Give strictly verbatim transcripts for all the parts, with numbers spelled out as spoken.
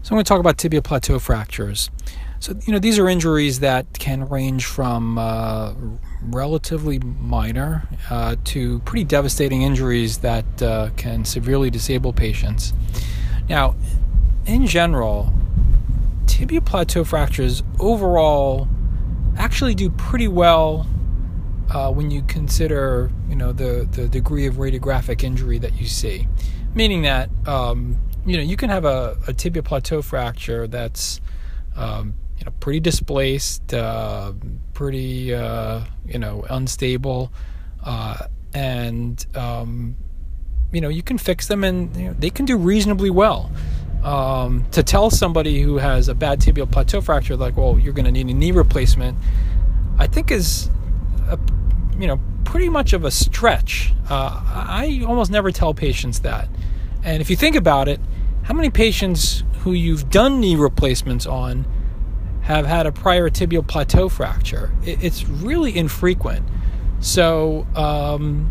So I'm going to talk about tibial plateau fractures. So, you know, these are injuries that can range from uh, relatively minor uh, to pretty devastating injuries that uh, can severely disable patients. Now, in general, tibial plateau fractures overall actually do pretty well uh, when you consider, you know, the, the degree of radiographic injury that you see. Meaning that, um, you know, you can have a, a tibial plateau fracture that's, um, you know, pretty displaced, uh, pretty, uh, you know, unstable, uh, and, um, you know, you can fix them and you know, they can do reasonably well. Um, to tell somebody who has a bad tibial plateau fracture, like, well, you're going to need a knee replacement, I think is, a, you know, pretty much of a stretch. Uh, I almost never tell patients that. And if you think about it, how many patients who you've done knee replacements on have had a prior tibial plateau fracture? It's really infrequent. So, um,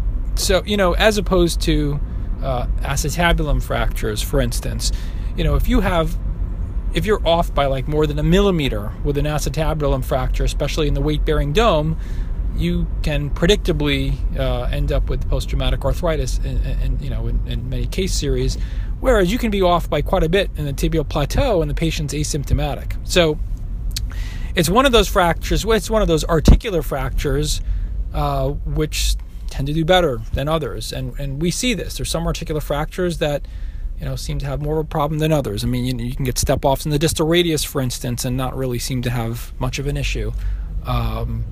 so you know, as opposed to uh, acetabulum fractures, for instance, you know, if you have, if you're off by like more than a millimeter with an acetabulum fracture, especially in the weight-bearing dome, you can predictably uh, end up with post-traumatic arthritis, and you know, in, in many case series. Whereas you can be off by quite a bit in the tibial plateau and the patient's asymptomatic. So it's one of those fractures, it's one of those articular fractures uh, which tend to do better than others. And and we see this. There's some articular fractures that, you know, seem to have more of a problem than others. I mean, you, you can get step-offs in the distal radius, for instance, and not really seem to have much of an issue. Um,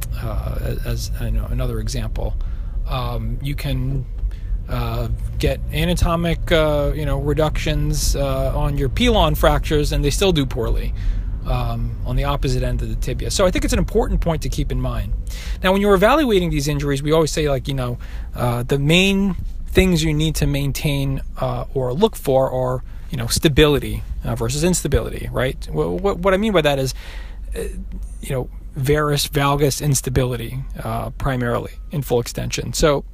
uh, as you know, another example. Um, you can Uh, get anatomic, uh, you know, reductions uh, on your pilon fractures, and they still do poorly um, on the opposite end of the tibia. So I think it's an important point to keep in mind. Now, when you're evaluating these injuries, we always say, like, you know, uh, the main things you need to maintain uh, or look for are, you know, stability uh, versus instability, right? What, what I mean by that is, uh, you know, varus valgus instability uh, primarily in full extension. So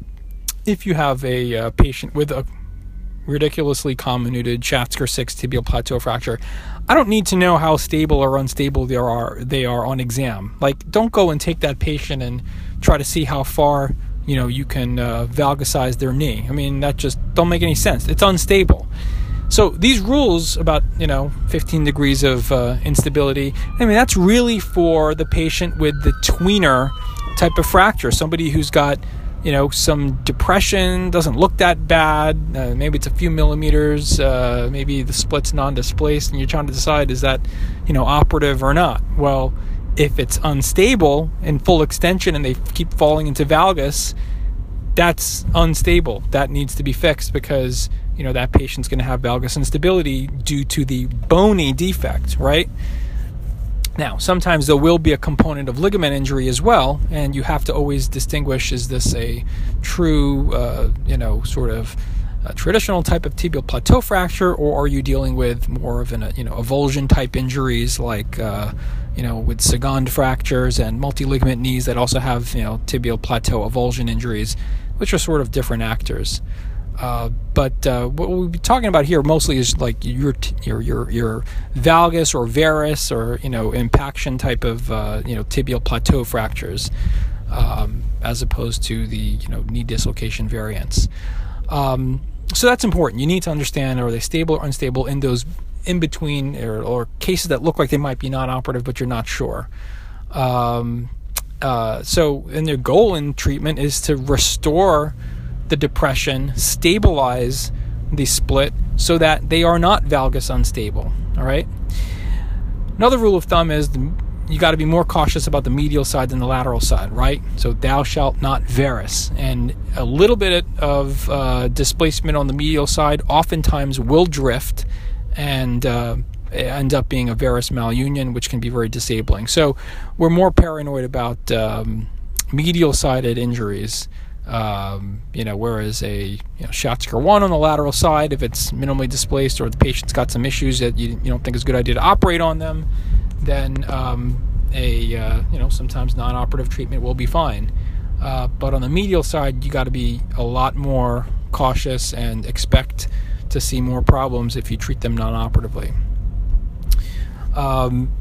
if you have a uh, patient with a ridiculously comminuted Schatzker six tibial plateau fracture, I don't need to know how stable or unstable they are they are on exam. Like, don't go and take that patient and try to see how far, you know, you can uh, valgusize their knee. I mean, that just don't make any sense. It's unstable. So these rules about, you know, fifteen degrees of uh, instability, I mean, that's really for the patient with the tweener type of fracture, somebody who's got, you know, some depression, doesn't look that bad, uh, maybe it's a few millimeters, uh, maybe the split's non-displaced, and you're trying to decide, is that, you know, operative or not? Well, if it's unstable in full extension and they keep falling into valgus, that's unstable. That needs to be fixed because, you know, that patient's going to have valgus instability due to the bony defect, right? Now, sometimes there will be a component of ligament injury as well, and you have to always distinguish, is this a true, uh, you know, sort of a traditional type of tibial plateau fracture, or are you dealing with more of an, you know, avulsion type injuries like, uh, you know, with Sagond fractures and multi-ligament knees that also have, you know, tibial plateau avulsion injuries, which are sort of different actors. Uh, but uh, what we'll be talking about here mostly is like your your your your valgus or varus or, you know, impaction type of uh, you know, tibial plateau fractures, um, as opposed to the, you know, knee dislocation variants. Um, so that's important. You need to understand, are they stable or unstable in those in between or, or cases that look like they might be non-operative but you're not sure. Um, uh, so, and their goal in treatment is to restore the depression, stabilize the split so that they are not valgus unstable. All right. Another rule of thumb is the, you got to be more cautious about the medial side than the lateral side, right? So thou shalt not varus, and a little bit of uh, displacement on the medial side oftentimes will drift and uh, end up being a varus malunion, which can be very disabling. So we're more paranoid about um, medial-sided injuries. Um, you know, whereas a, you know, Schatzker one on the lateral side, if it's minimally displaced or the patient's got some issues that you, you don't think is a good idea to operate on them, then um, a uh, you know, sometimes non-operative treatment will be fine. Uh, but on the medial side, you got to be a lot more cautious and expect to see more problems if you treat them non-operatively. Um,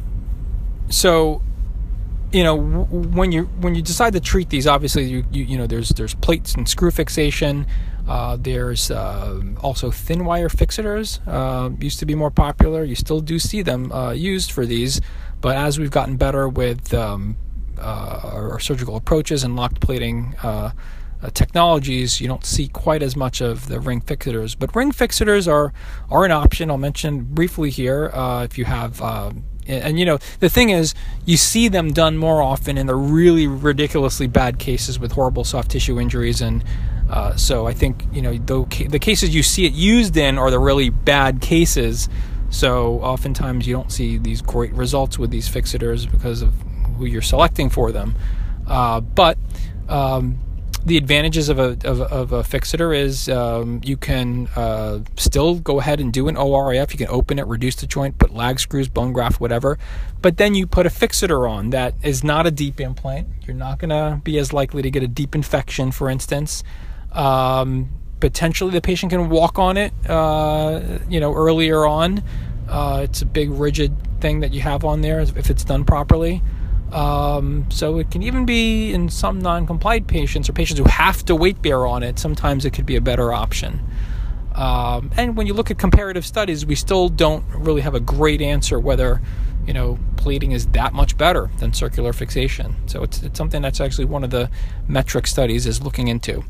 so, you know, w- when you when you decide to treat these, obviously, you you, you know, there's there's plates and screw fixation. Uh, there's uh, also thin wire fixators. Uh, used to be more popular. You still do see them uh, used for these, but as we've gotten better with um, uh, our, our surgical approaches and locked plating uh, uh, technologies, you don't see quite as much of the ring fixators. But ring fixators are are an option. I'll mention briefly here uh, if you have. Uh, and, and you know, the thing is, you see them done more often in the really ridiculously bad cases with horrible soft tissue injuries. And uh, so I think, you know, the, the cases you see it used in are the really bad cases. So oftentimes you don't see these great results with these fixators because of who you're selecting for them. Uh, but um, the advantages of a, of, of a fixator is um, you can uh, still go ahead and do an O R I F. You can open it, reduce the joint, put lag screws, bone graft, whatever. But then you put a fixator on that is not a deep implant. You're not going to be as likely to get a deep infection, for instance. Um, potentially the patient can walk on it, uh, you know, earlier on. Uh, it's a big rigid thing that you have on there if it's done properly. Um, so it can even be in some non-compliant patients or patients who have to weight bear on it. Sometimes it could be a better option. Um, and when you look at comparative studies, we still don't really have a great answer whether, you know, plating is that much better than circular fixation. So it's, it's something that's actually one of the metric studies is looking into.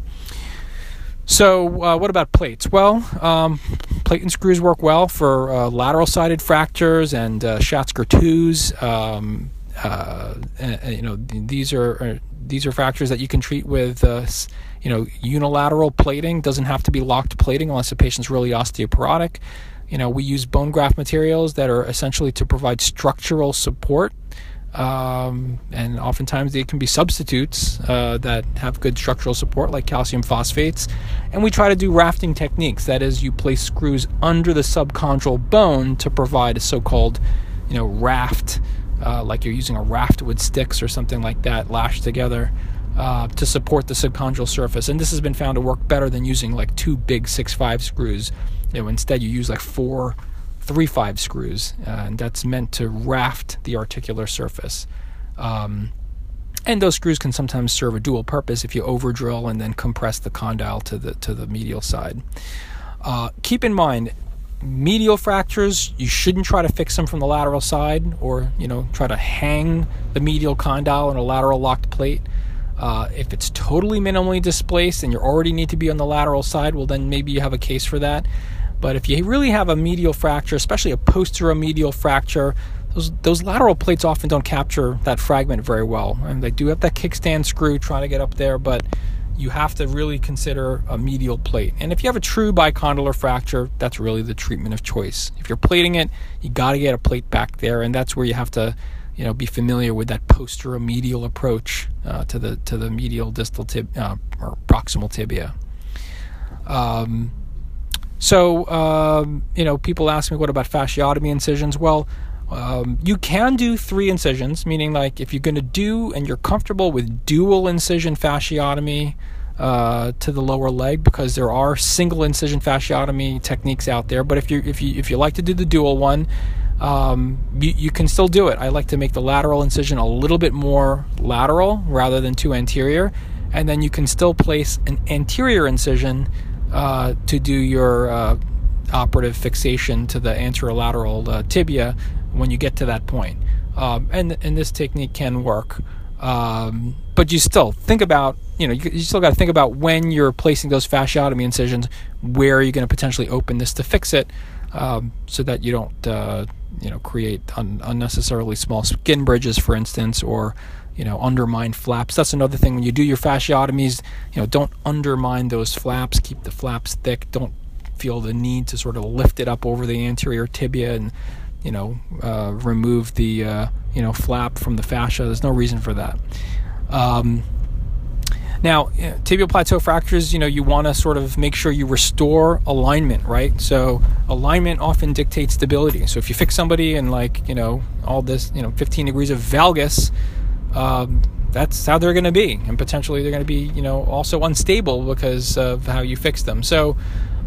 So uh, what about plates? Well, um, plate and screws work well for uh, lateral-sided fractures and uh, Schatzker twos. Um, uh, and, you know, these are, are these are fractures that you can treat with, uh, you know, unilateral plating. Doesn't have to be locked plating unless the patient's really osteoporotic. You know, we use bone graft materials that are essentially to provide structural support. Um, and oftentimes they can be substitutes uh, that have good structural support, like calcium phosphates. And we try to do rafting techniques. That is, you place screws under the subchondral bone to provide a so-called, you know, raft, uh, like you're using a raft with sticks or something like that, lashed together uh, to support the subchondral surface. And this has been found to work better than using like two big six five screws. You know, instead you use like four three five screws, uh, and that's meant to raft the articular surface. Um, and those screws can sometimes serve a dual purpose if you over drill and then compress the condyle to the to the medial side. Uh, keep in mind, medial fractures, you shouldn't try to fix them from the lateral side, or you know, try to hang the medial condyle on a lateral locked plate. Uh, if it's totally minimally displaced and you already need to be on the lateral side, well then maybe you have a case for that. But if you really have a medial fracture, especially a posteromedial fracture, those those lateral plates often don't capture that fragment very well. And they do have that kickstand screw trying to get up there, but you have to really consider a medial plate. And if you have a true bicondylar fracture, that's really the treatment of choice. If you're plating it, you got to get a plate back there, and that's where you have to, you know, be familiar with that posteromedial approach uh, to the to the medial distal tib uh, or proximal tibia. Um, So, um, you know, people ask me, what about fasciotomy incisions? Well, um, you can do three incisions, meaning like if you're going to do and you're comfortable with dual incision fasciotomy uh, to the lower leg, because there are single incision fasciotomy techniques out there. But if you if you if you like to do the dual one, um, you, you can still do it. I like to make the lateral incision a little bit more lateral rather than too anterior, and then you can still place an anterior incision Uh, to do your uh, operative fixation to the anterolateral uh, tibia when you get to that point. Um, and and this technique can work. Um, but you still think about, you know, you, you still got to think about when you're placing those fasciotomy incisions, where are you going to potentially open this to fix it, um, so that you don't, uh, you know, create un- unnecessarily small skin bridges, for instance, or you know, undermine flaps. That's another thing. When you do your fasciotomies, you know, don't undermine those flaps. Keep the flaps thick. Don't feel the need to sort of lift it up over the anterior tibia and, you know, uh, remove the, uh, you know, flap from the fascia. There's no reason for that. Um, now, you know, tibial plateau fractures, you know, you want to sort of make sure you restore alignment, right? So alignment often dictates stability. So if you fix somebody and like, you know, all this, you know, fifteen degrees of valgus, Um, that's how they're going to be, and potentially they're going to be, you know, also unstable because of how you fix them. So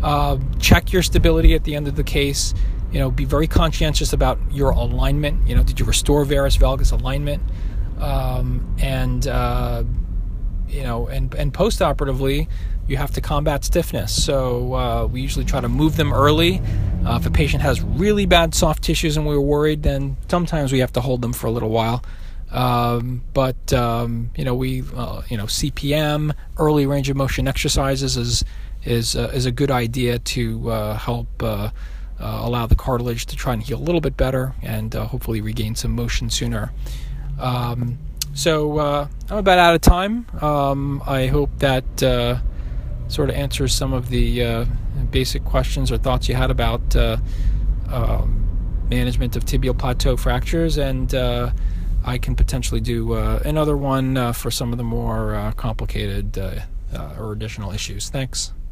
Uh, check your stability at the end of the case. You know, be very conscientious about your alignment. You know, did you restore varus valgus alignment? Um, and uh, you know, and and post-operatively, you have to combat stiffness. So uh, we usually try to move them early. Uh, if a patient has really bad soft tissues and we're worried, then sometimes we have to hold them for a little while. Um, but um, you know, we uh, you know, C P M, early range of motion exercises is is uh, is a good idea to uh, help uh, uh, allow the cartilage to try and heal a little bit better and uh, hopefully regain some motion sooner. Um, so uh, I'm about out of time. Um, I hope that uh, sort of answers some of the uh, basic questions or thoughts you had about uh, um, management of tibial plateau fractures, and uh, I can potentially do uh, another one uh, for some of the more uh, complicated uh, uh, or additional issues. Thanks.